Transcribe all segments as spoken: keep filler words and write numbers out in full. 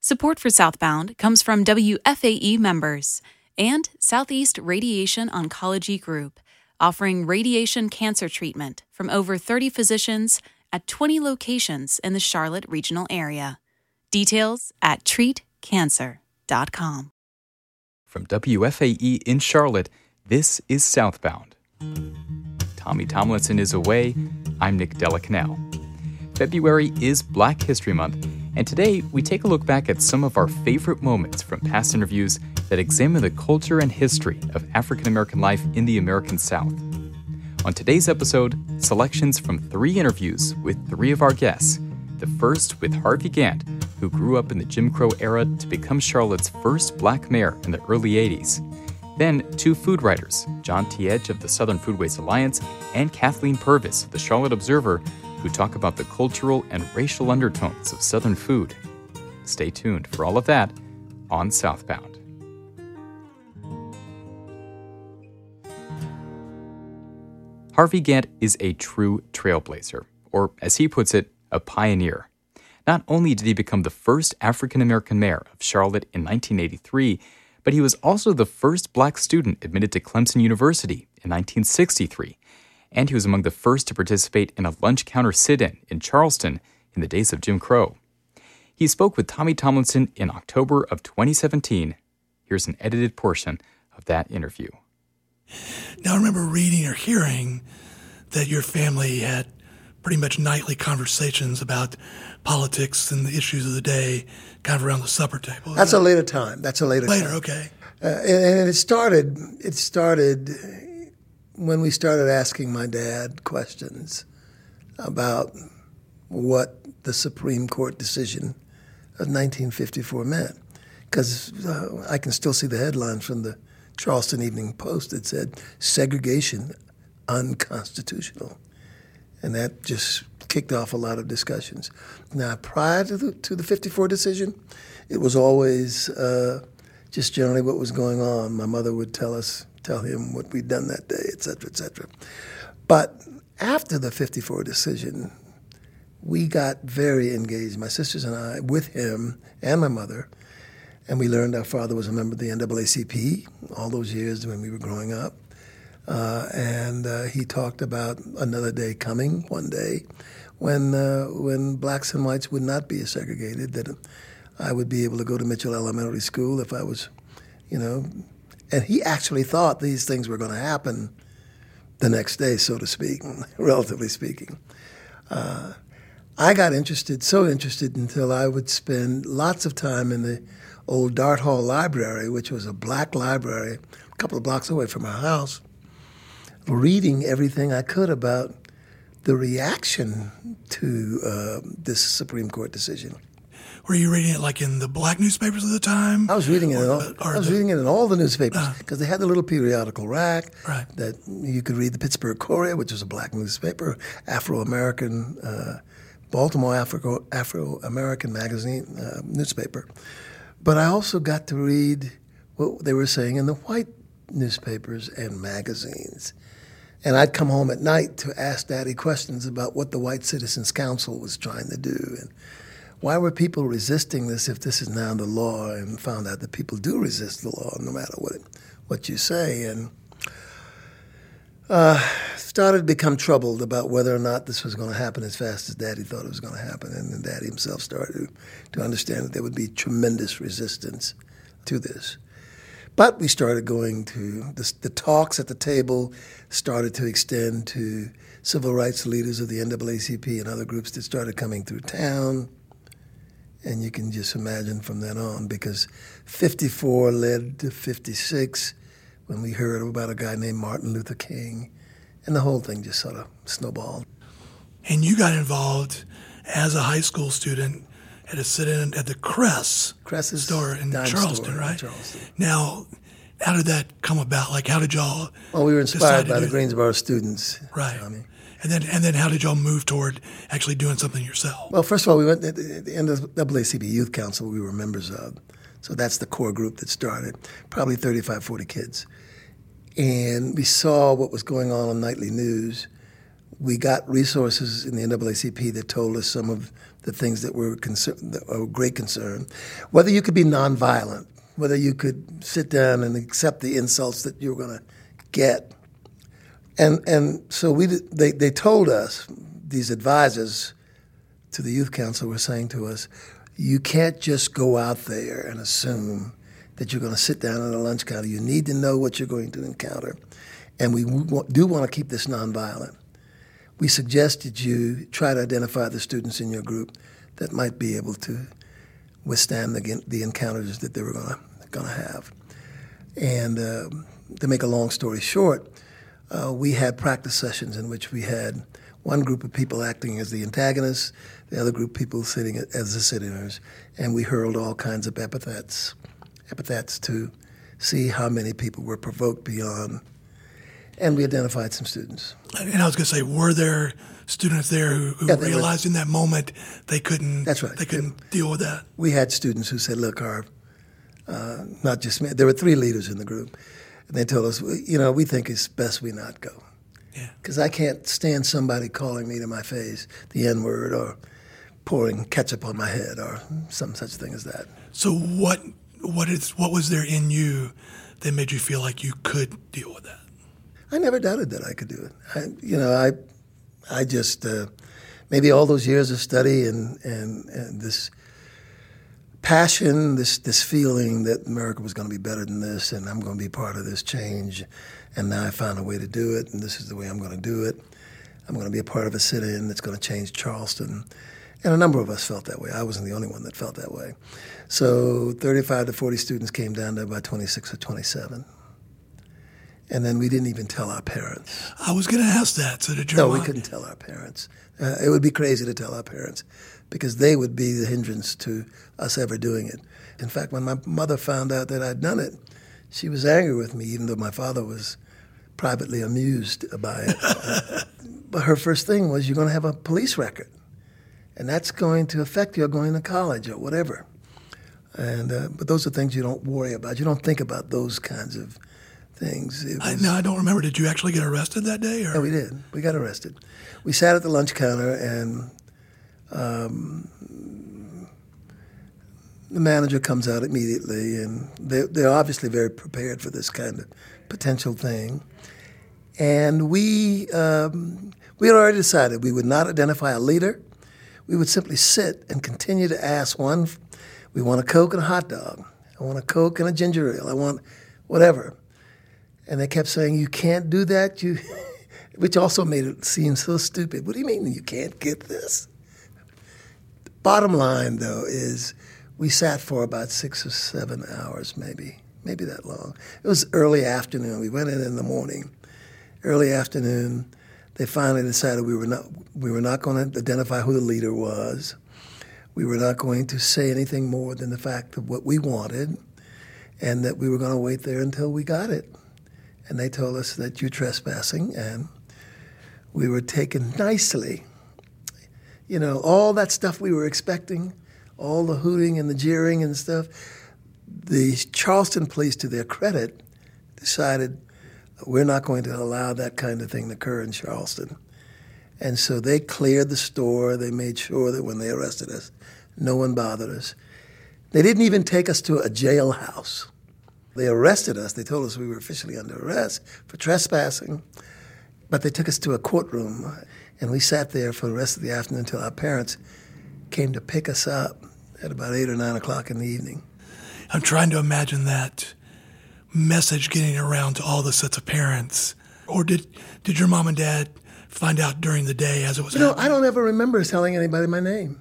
Support for Southbound comes from W F A E members and Southeast Radiation Oncology Group, offering radiation cancer treatment from over thirty physicians at twenty locations in the Charlotte regional area. Details at treat cancer dot com. From W F A E in Charlotte, this is Southbound. Tommy Tomlinson is away. I'm Nick Della Canal. February is Black History Month, and today we take a look back at some of our favorite moments from past interviews that examine the culture and history of African American life in the American South. On today's episode, selections from three interviews with three of our guests. The first with Harvey Gantt, who grew up in the Jim Crow era to become Charlotte's first black mayor in the early eighties. Then, two food writers, John Tiedge of the Southern Foodways Alliance and Kathleen Purvis of the Charlotte Observer, who talk about the cultural and racial undertones of Southern food. Stay tuned for all of that on Southbound. Harvey Gantt is a true trailblazer, or as he puts it, a pioneer. Not only did he become the first African-American mayor of Charlotte in nineteen eighty-three, but he was also the first black student admitted to Clemson University in nineteen sixty-three, and he was among the first to participate in a lunch counter sit-in in Charleston in the days of Jim Crow. He spoke with Tommy Tomlinson in October of twenty seventeen. Here's an edited portion of that interview. Now, I remember reading or hearing that your family had pretty much nightly conversations about politics and the issues of the day, kind of around the supper table. That's a later time. That's a later, later time. Later, okay. Uh, and, and it started. It started when we started asking my dad questions about what the Supreme Court decision of nineteen fifty-four meant, because uh, I can still see the headlines from the Charleston Evening Post that said segregation unconstitutional. And that just kicked off a lot of discussions. Now, prior to the, to the fifty-four decision, it was always uh, just generally what was going on. My mother would tell us, tell him what we'd done that day, et cetera, et cetera. But after the fifty-four decision, we got very engaged, my sisters and I, with him and my mother, and we learned our father was a member of the N double A C P all those years when we were growing up. Uh, and uh, he talked about another day coming, one day, when uh, when blacks and whites would not be segregated, that I would be able to go to Mitchell Elementary School if I was, you know. And he actually thought these things were going to happen the next day, so to speak, relatively speaking. Uh, I got interested, so interested, until I would spend lots of time in the old Dart Hall Library, which was a black library a couple of blocks away from our house, reading everything I could about the reaction to uh, this Supreme Court decision. Were you reading it like in the black newspapers of the time? I was reading it. In all, the, I was the, reading it in all the newspapers because uh, they had the little periodical rack right. that you could read. The Pittsburgh Courier, which was a black newspaper, Afro-American, uh, Baltimore Afro Afro-American magazine uh, newspaper. But I also got to read what they were saying in the white newspapers and magazines. And I'd come home at night to ask Daddy questions about what the White Citizens Council was trying to do and why were people resisting this if this is now the law, and found out that people do resist the law no matter what it, what you say. And uh, started to become troubled about whether or not this was going to happen as fast as Daddy thought it was going to happen. And then Daddy himself started to, to understand that there would be tremendous resistance to this. But we started going to, the, the talks at the table started to extend to civil rights leaders of the N double A C P and other groups that started coming through town. And you can just imagine from then on, because fifty-four led to fifty-six when we heard about a guy named Martin Luther King. And the whole thing just sort of snowballed. And you got involved as a high school student at a sit-in at the Cress Cress's store in store Charleston, in right? Charleston. Now, how did that come about? Like, how did y'all? Well, we were inspired by the that? Greensboro students, right? Tommy. And then, and then, how did y'all move toward actually doing something yourself? Well, first of all, we went at the N double A C P Youth Council. We were members of, so that's the core group that started. Probably thirty-five, forty kids, and we saw what was going on on nightly news. We got resources in the N double A C P that told us some of the things that were concern, that were great concern. Whether you could be nonviolent, whether you could sit down and accept the insults that you were going to get. And and so we they, they told us, these advisors to the youth council were saying to us, you can't just go out there and assume that you're going to sit down at a lunch counter. You need to know what you're going to encounter. And we do want to keep this nonviolent. We suggested you try to identify the students in your group that might be able to withstand the, the encounters that they were going to going to have. And uh, to make a long story short, uh, we had practice sessions in which we had one group of people acting as the antagonists, the other group of people sitting as the sit-inners, and we hurled all kinds of epithets, epithets to see how many people were provoked beyond. And we identified some students. And I was going to say, were there students there who, who Yeah, realized were, in that moment they couldn't? That's right. They couldn't deal with that. We had students who said, "Look, our uh, not just me. There were three leaders in the group, and they told us, you know, we think it's best we not go, because yeah. I can't stand somebody calling me to my face the N word or pouring ketchup on my head or some such thing as that." So what what is what was there in you that made you feel like you could deal with that? I never doubted that I could do it. I, you know, I, I just uh, maybe all those years of study and, and, and this passion, this this feeling that America was going to be better than this, and I'm going to be part of this change. And now I found a way to do it, and this is the way I'm going to do it. I'm going to be a part of a sit-in that's going to change Charleston. And a number of us felt that way. I wasn't the only one that felt that way. So thirty-five to forty students came down there by twenty-six or twenty-seven. And then we didn't even tell our parents. I was going to ask that. So did your No, mom? we couldn't tell our parents. Uh, it would be crazy to tell our parents because they would be the hindrance to us ever doing it. In fact, when my mother found out that I'd done it, she was angry with me, even though my father was privately amused by it. uh, but her first thing was, you're going to have a police record, and that's going to affect you going to college or whatever. And uh, but those are things you don't worry about. You don't think about those kinds of things. It was, I, no, I don't remember. Did you actually get arrested that day? Or? No, we did. We got arrested. We sat at the lunch counter, and um, the manager comes out immediately, and they're, they're obviously very prepared for this kind of potential thing. And we um, we had already decided we would not identify a leader. We would simply sit and continue to ask one, we want a Coke and a hot dog. I want a Coke and a ginger ale. I want whatever. And they kept saying, you can't do that, you, which also made it seem so stupid. What do you mean you can't get this? Bottom line, though, is we sat for about six or seven hours, maybe, maybe that long. It was early afternoon. We went in in the morning. Early afternoon, they finally decided we were not we were not going to identify who the leader was. We were not going to say anything more than the fact of what we wanted, and that we were going to wait there until we got it. And they told us that you're trespassing, and we were taken nicely. You know, all that stuff we were expecting, all the hooting and the jeering and stuff, the Charleston police, to their credit, decided we're not going to allow that kind of thing to occur in Charleston. And so they cleared the store. They made sure that when they arrested us, no one bothered us. They didn't even take us to a jailhouse. They arrested us. They told us we were officially under arrest for trespassing, but they took us to a courtroom, and we sat there for the rest of the afternoon until our parents came to pick us up at about eight or nine o'clock in the evening. I'm trying to imagine that message getting around to all the sets of parents. Or did did your mom and dad find out during the day as it was You know, happening? I don't ever remember telling anybody my name.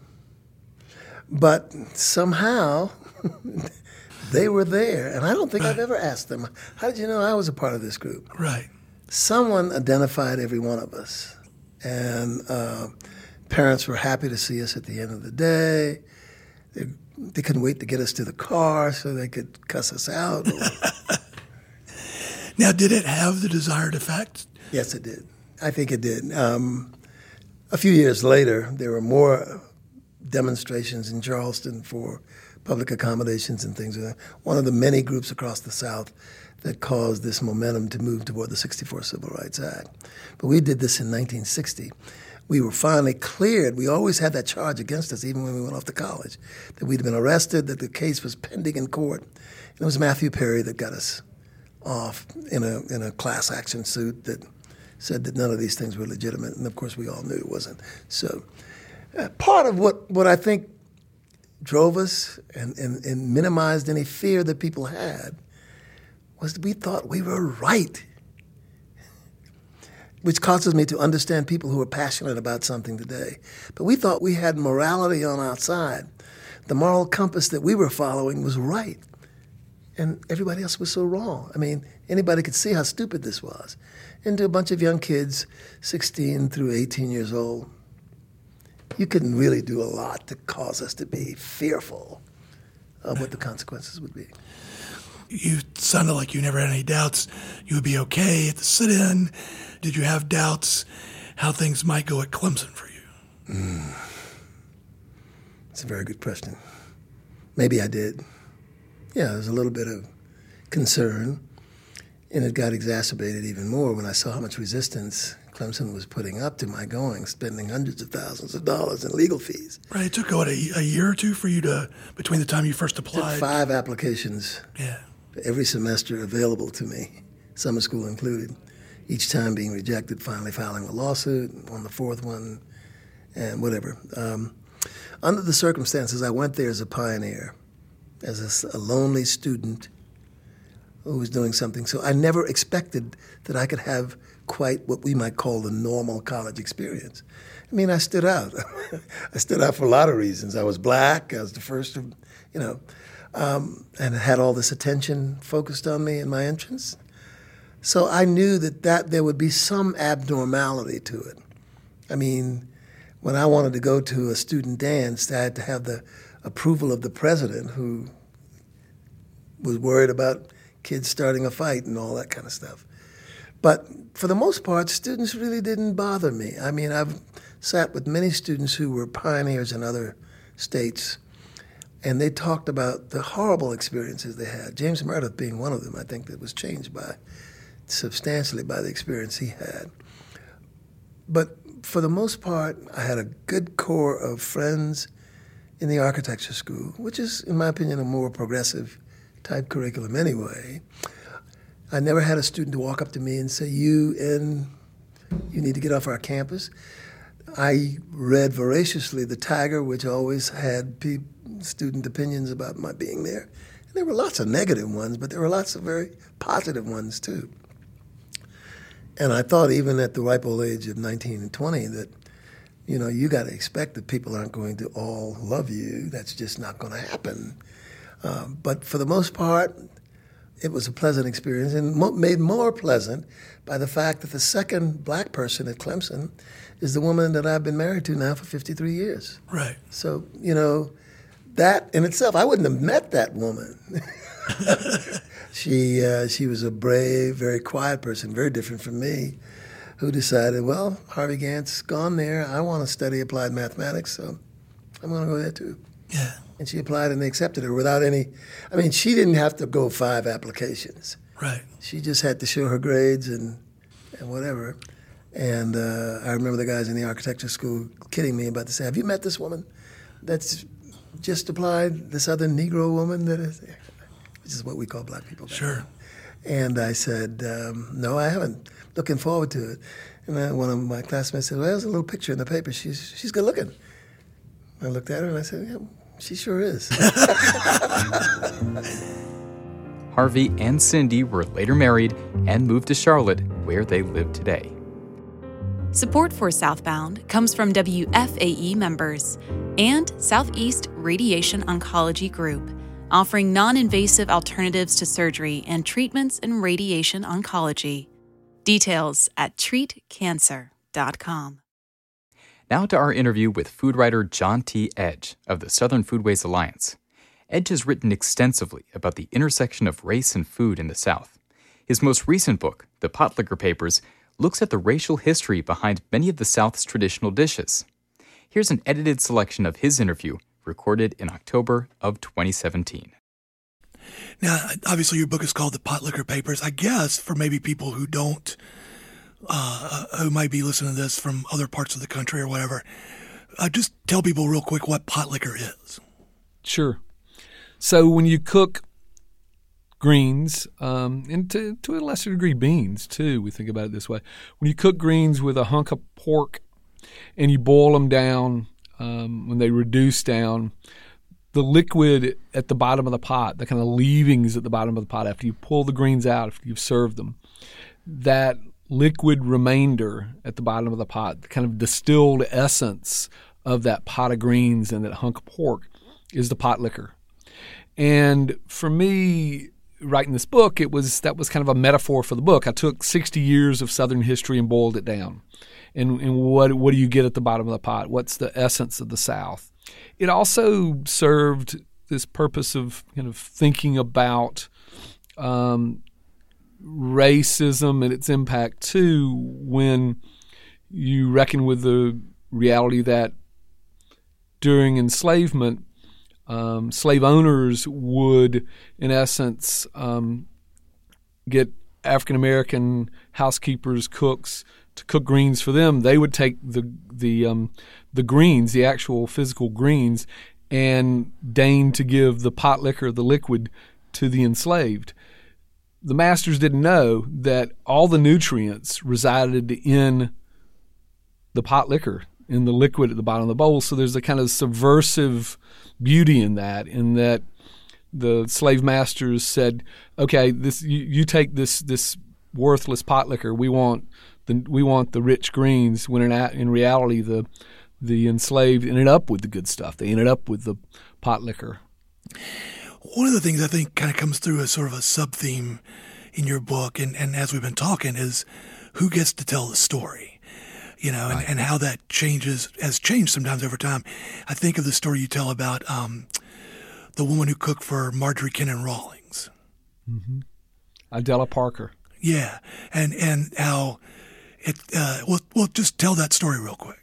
But somehow they were there, and I don't think Right. I've ever asked them, how did you know I was a part of this group? Right. Someone identified every one of us, and uh, parents were happy to see us at the end of the day. They, they couldn't wait to get us to the car so they could cuss us out. Now, did it have the desired effect? Yes, it did. I think it did. Um, a few years later, there were more demonstrations in Charleston for public accommodations and things like that. One of the many groups across the South that caused this momentum to move toward the sixty-four Civil Rights Act. But we did this in nineteen sixty. we were finally cleared. We always had that charge against us, even when we went off to college, that we'd been arrested, that the case was pending in court. And it was Matthew Perry that got us off in a in a class action suit that said that none of these things were legitimate. And of course, we all knew it wasn't. So uh, part of what, what I think drove us and, and, and minimized any fear that people had was that we thought we were right, which causes me to understand people who are passionate about something today. But we thought we had morality on our side. The moral compass that we were following was right, and everybody else was so wrong. I mean, anybody could see how stupid this was. And to a bunch of young kids, sixteen through eighteen years old, you couldn't really do a lot to cause us to be fearful of what the consequences would be. You sounded like you never had any doubts you would be okay at the sit-in. Did you have doubts how things might go at Clemson for you? Mm. That's a very good question. Maybe I did. Yeah, there was a little bit of concern, and it got exacerbated even more when I saw how much resistance Clemson was putting up to my going, spending hundreds of thousands of dollars in legal fees. Right. It took, what, a, a year or two for you to, between the time you first applied? Took five applications. Yeah. Every semester available to me, summer school included. Each time being rejected, finally filing a lawsuit on the fourth one, and whatever. Um, under the circumstances, I went there as a pioneer, as a, a lonely student who was doing something. So I never expected that I could have quite what we might call the normal college experience. I mean, I stood out. I stood out for a lot of reasons. I was black. I was the first of, you know, um, and had all this attention focused on me in my entrance. So I knew that, that there would be some abnormality to it. I mean, when I wanted to go to a student dance, I had to have the approval of the president, who was worried about kids starting a fight and all that kind of stuff. But for the most part, students really didn't bother me. I mean, I've sat with many students who were pioneers in other states, and they talked about the horrible experiences they had. James Meredith being one of them, I think, that was changed by substantially by the experience he had. But for the most part, I had a good core of friends in the architecture school, which is, in my opinion, a more progressive type curriculum anyway. I never had a student to walk up to me and say, you and you need to get off our campus. I read voraciously the Tiger, which always had pe- student opinions about my being there. And there were lots of negative ones, but there were lots of very positive ones too. And I thought, even at the ripe old age of nineteen and twenty, that, you know, you got to expect that people aren't going to all love you. That's just not going to happen. Uh, but for the most part, it was a pleasant experience, and mo- made more pleasant by the fact that the second black person at Clemson is the woman that I've been married to now for fifty-three years. Right. So, you know, that in itself, I wouldn't have met that woman. she uh, she was a brave, very quiet person, very different from me, who decided, well, Harvey Gantt's gone there. I want to study applied mathematics, so I'm going to go there too. Yeah. And she applied, and they accepted her without any, I mean, she didn't have to go five applications. Right. She just had to show her grades and and whatever. And uh, I remember the guys in the architecture school kidding me about to say, have you met this woman that's just applied, this other Negro woman that is, which is what we call black people. Sure. And I said, um, no, I haven't. Looking forward to it. And then one of my classmates said, well, there's a little picture in the paper. She's she's good looking. I looked at her and I said, yeah, she sure is. Harvey and Cindy were later married and moved to Charlotte, where they live today. Support for Southbound comes from W F A E members and Southeast Radiation Oncology Group, offering non-invasive alternatives to surgery and treatments in radiation oncology. Details at treat cancer dot com. Now to our interview with food writer John T. Edge of the Southern Foodways Alliance. Edge has written extensively about the intersection of race and food in the South. His most recent book, The Pot Liquor Papers, looks at the racial history behind many of the South's traditional dishes. Here's an edited selection of his interview, recorded in October of twenty seventeen. Now, obviously your book is called The Pot Liquor Papers. I guess for maybe people who don't uh, who might be listening to this from other parts of the country or whatever, uh, just tell people real quick what pot liquor is. Sure. So when you cook greens, um, and to, to a lesser degree beans too, we think about it this way. When you cook greens with a hunk of pork and you boil them down, um, when they reduce down, the liquid at the bottom of the pot, the kind of leavings at the bottom of the pot after you pull the greens out, after you've served them, that liquid remainder at the bottom of the pot, the kind of distilled essence of that pot of greens and that hunk of pork is the pot liquor. And for me, writing this book, it was that was kind of a metaphor for the book. I took sixty years of Southern history and boiled it down. And, and what what do you get at the bottom of the pot? What's the essence of the South? It also served this purpose of kind of thinking about um, racism and its impact too, when you reckon with the reality that during enslavement, um, slave owners would, in essence, um, get African American housekeepers, cooks, to cook greens for them. They would take the the um, the greens, the actual physical greens, and deign to give the pot liquor, the liquid, to the enslaved. The masters didn't know that all the nutrients resided in the pot liquor, in the liquid at the bottom of the bowl. So there's a kind of subversive beauty in that, in that the slave masters said, okay, this you, you take this this worthless pot liquor. We want the we want the rich greens. When in, in reality, the the enslaved ended up with the good stuff. They ended up with the pot liquor. One of the things I think kind of comes through as sort of a sub-theme in your book, and, and as we've been talking, is who gets to tell the story, you know, and, right. and how that changes, has changed sometimes over time. I think of the story you tell about um, the woman who cooked for Marjorie Kinnan Rawlings. Mm-hmm. Adela Parker. Yeah, and and how it, uh, we'll, we'll just tell that story real quick.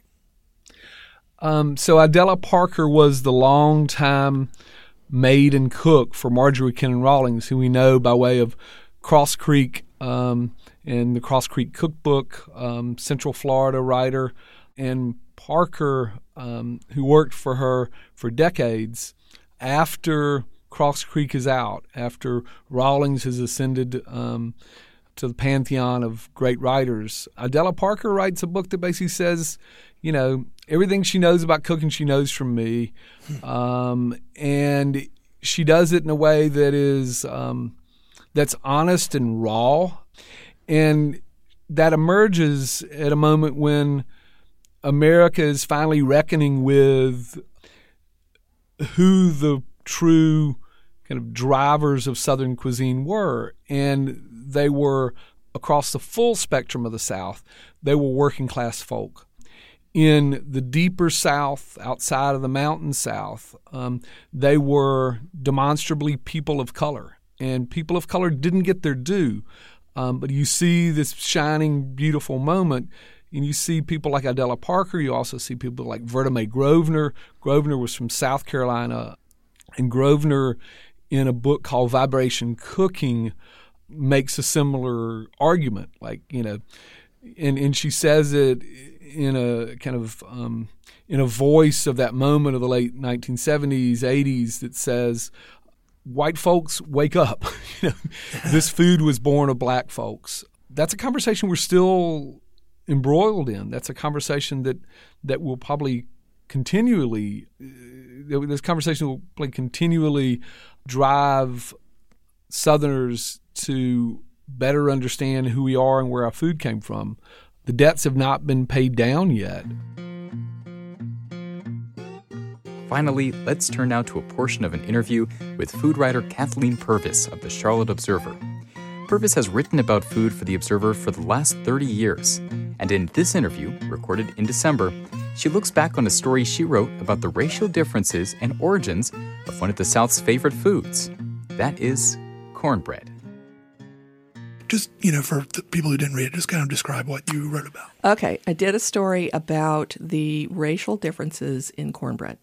Um, so Adela Parker was the longtime maid and cook for Marjorie Kinnan Rawlings, who we know by way of Cross Creek um, and the Cross Creek Cookbook, um, Central Florida writer, and Parker, um, who worked for her for decades. After Cross Creek is out, after Rawlings has ascended um, to the pantheon of great writers, Adela Parker writes a book that basically says, you know, everything she knows about cooking, she knows from me. Um, and she does it in a way that is um, that's honest and raw. And that emerges at a moment when America is finally reckoning with who the true kind of drivers of Southern cuisine were. And they were, across the full spectrum of the South, they were working class folk. In the deeper South, outside of the mountain South, um, they were demonstrably people of color. And people of color didn't get their due. Um, but you see this shining, beautiful moment, and you see people like Adela Parker. You also see people like Verta Mae Grosvenor. Grosvenor was from South Carolina. And Grosvenor, in a book called Vibration Cooking, makes a similar argument. Like, you know, and, and she says it in a kind of um, in a voice of that moment of the late nineteen seventies, eighties that says, white folks, wake up. You know, this food was born of black folks. That's a conversation we're still embroiled in. That's a conversation that that will probably continually, uh, this conversation will probably continually drive Southerners to better understand who we are and where our food came from. The debts have not been paid down yet. Finally, let's turn now to a portion of an interview with food writer Kathleen Purvis of the Charlotte Observer. Purvis has written about food for the Observer for the last thirty years, and in this interview, recorded in December, she looks back on a story she wrote about the racial differences and origins of one of the South's favorite foods. That is cornbread. Just, you know, for the people who didn't read it, just kind of describe what you wrote about. Okay, I did a story about the racial differences in cornbread.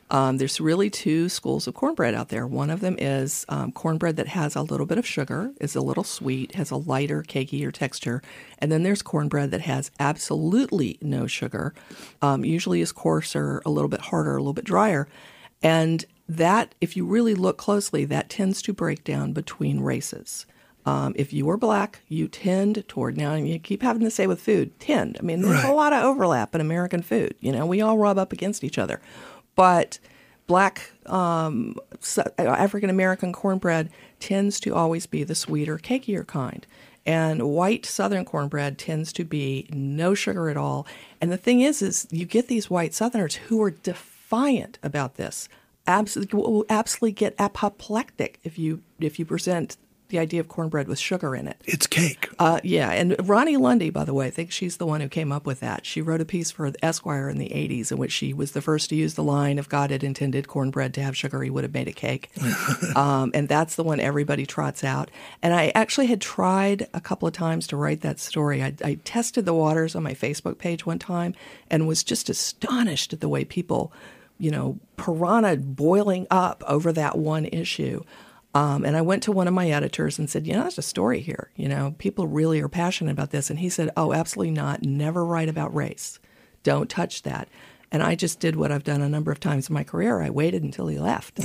Um, there's really two schools of cornbread out there. One of them is um, cornbread that has a little bit of sugar, is a little sweet, has a lighter, cakier texture. And then there's cornbread that has absolutely no sugar, um, usually is coarser, a little bit harder, a little bit drier. And that, if you really look closely, that tends to break down between races. Um, if you are black, you tend toward, now you keep having to say with food, tend. I mean, there's Right. a lot of overlap in American food. You know, we all rub up against each other. But black um, African-American cornbread tends to always be the sweeter, cakier kind. And white Southern cornbread tends to be no sugar at all. And the thing is, is you get these white Southerners who are defiant about this. Absolutely, will absolutely get apoplectic if you if you present the idea of cornbread with sugar in it. It's cake. Uh, yeah, and Ronnie Lundy, by the way, I think she's the one who came up with that. She wrote a piece for Esquire in the eighties in which she was the first to use the line, if God had intended cornbread to have sugar, he would have made a cake. um, and that's the one everybody trots out. And I actually had tried a couple of times to write that story. I, I tested the waters on my Facebook page one time and was just astonished at the way people, you know, piranha boiling up over that one issue. Um, and I went to one of my editors and said, you know, there's a story here. You know, people really are passionate about this. And he said, oh, absolutely not. Never write about race. Don't touch that. And I just did what I've done a number of times in my career. I waited until he left.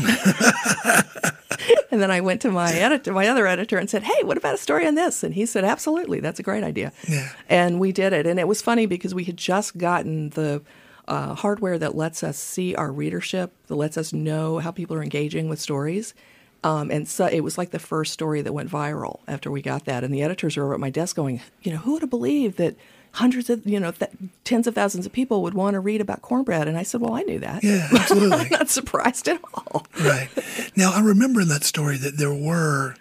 And then I went to my editor, my other editor, and said, hey, what about a story on this? And he said, absolutely. That's a great idea. Yeah. And we did it. And it was funny because we had just gotten the uh, hardware that lets us see our readership, that lets us know how people are engaging with stories. Um, and so it was like the first story that went viral after we got that. And the editors were over at my desk going, you know, who would have believed that hundreds of, you know, th- tens of thousands of people would want to read about cornbread? And I said, well, I knew that. Yeah, absolutely. I'm not surprised at all. Right. Now, I remember in that story that there were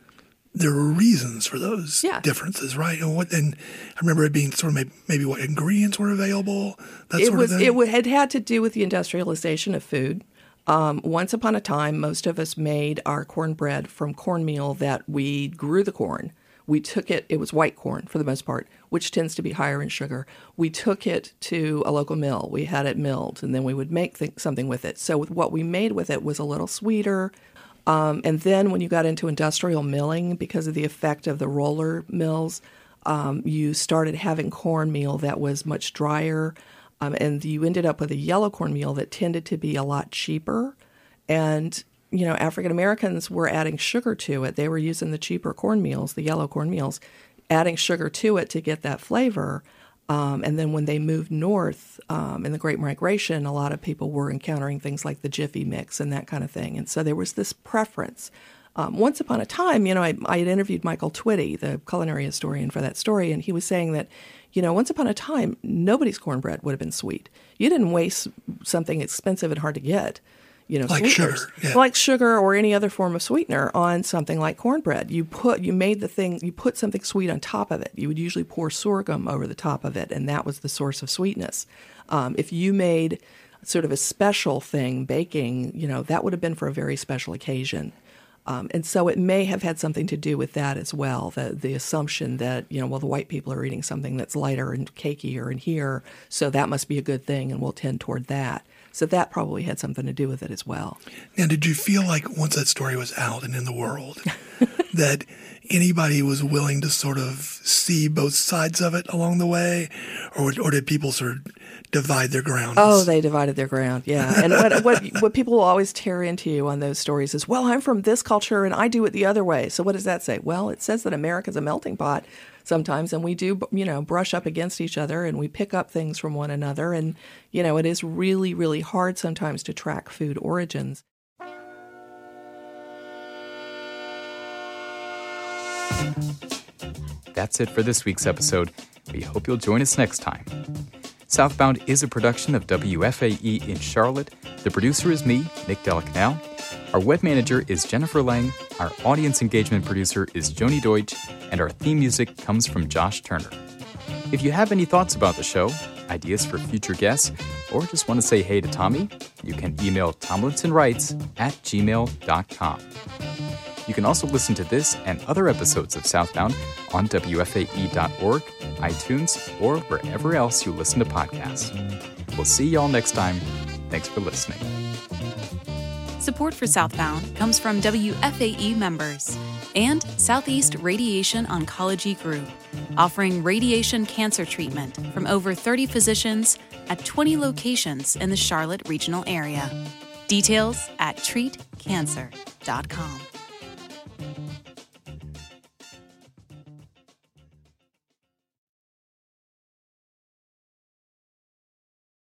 there were reasons for those Yeah. differences, right? And what? And I remember it being sort of maybe, maybe what ingredients were available, that It sort was. of thing. It would- had had to do with the industrialization of food. Um, once upon a time, most of us made our cornbread from cornmeal that we grew the corn. We took it, it was white corn for the most part, which tends to be higher in sugar. We took it to a local mill. We had it milled, and then we would make th- something with it. So with what we made with it was a little sweeter. Um, and then when you got into industrial milling, because of the effect of the roller mills, um, you started having cornmeal that was much drier. Um, and you ended up with a yellow cornmeal that tended to be a lot cheaper. And, you know, African Americans were adding sugar to it. They were using the cheaper cornmeals, the yellow cornmeals, adding sugar to it to get that flavor. Um, and then when they moved north um, in the Great Migration, a lot of people were encountering things like the Jiffy mix and that kind of thing. And so there was this preference. Um, once upon a time, you know, I, I had interviewed Michael Twitty, the culinary historian for that story, and he was saying that, you know, once upon a time, nobody's cornbread would have been sweet. You didn't waste something expensive and hard to get, you know, Like sweeteners, sugar, yeah. like sugar or any other form of sweetener on something like cornbread. You put, you made the thing, you put something sweet on top of it. You would usually pour sorghum over the top of it, and that was the source of sweetness. Um, if you made sort of a special thing, baking, you know, that would have been for a very special occasion. Um, and so it may have had something to do with that as well, the the assumption that, you know, well, the white people are eating something that's lighter and cakier in here, so that must be a good thing, and we'll tend toward that. So that probably had something to do with it as well. Now, did you feel like once that story was out and in the world that anybody was willing to sort of see both sides of it along the way, or or did people sort of divide their ground? Oh, they divided their ground, yeah. And what, what what people will always tear into you on those stories is, well, I'm from this culture and I do it the other way. So what does that say? Well, it says that America's a melting pot sometimes, and we do, you know, brush up against each other, and we pick up things from one another. And, you know, it is really, really hard sometimes to track food origins. That's it for this week's episode. We hope you'll join us next time. Southbound is a production of W F A E in Charlotte. The producer is me, Nick Della Canal. Our web manager is Jennifer Lang. Our audience engagement producer is Joni Deutsch. And our theme music comes from Josh Turner. If you have any thoughts about the show, ideas for future guests, or just want to say hey to Tommy, you can email tomlinsonwrites at gmail dot com. You can also listen to this and other episodes of Southbound on W F A E dot org, iTunes, or wherever else you listen to podcasts. We'll see y'all next time. Thanks for listening. Support for Southbound comes from W F A E members and Southeast Radiation Oncology Group, offering radiation cancer treatment from over thirty physicians at twenty locations in the Charlotte regional area. Details at treat cancer dot com.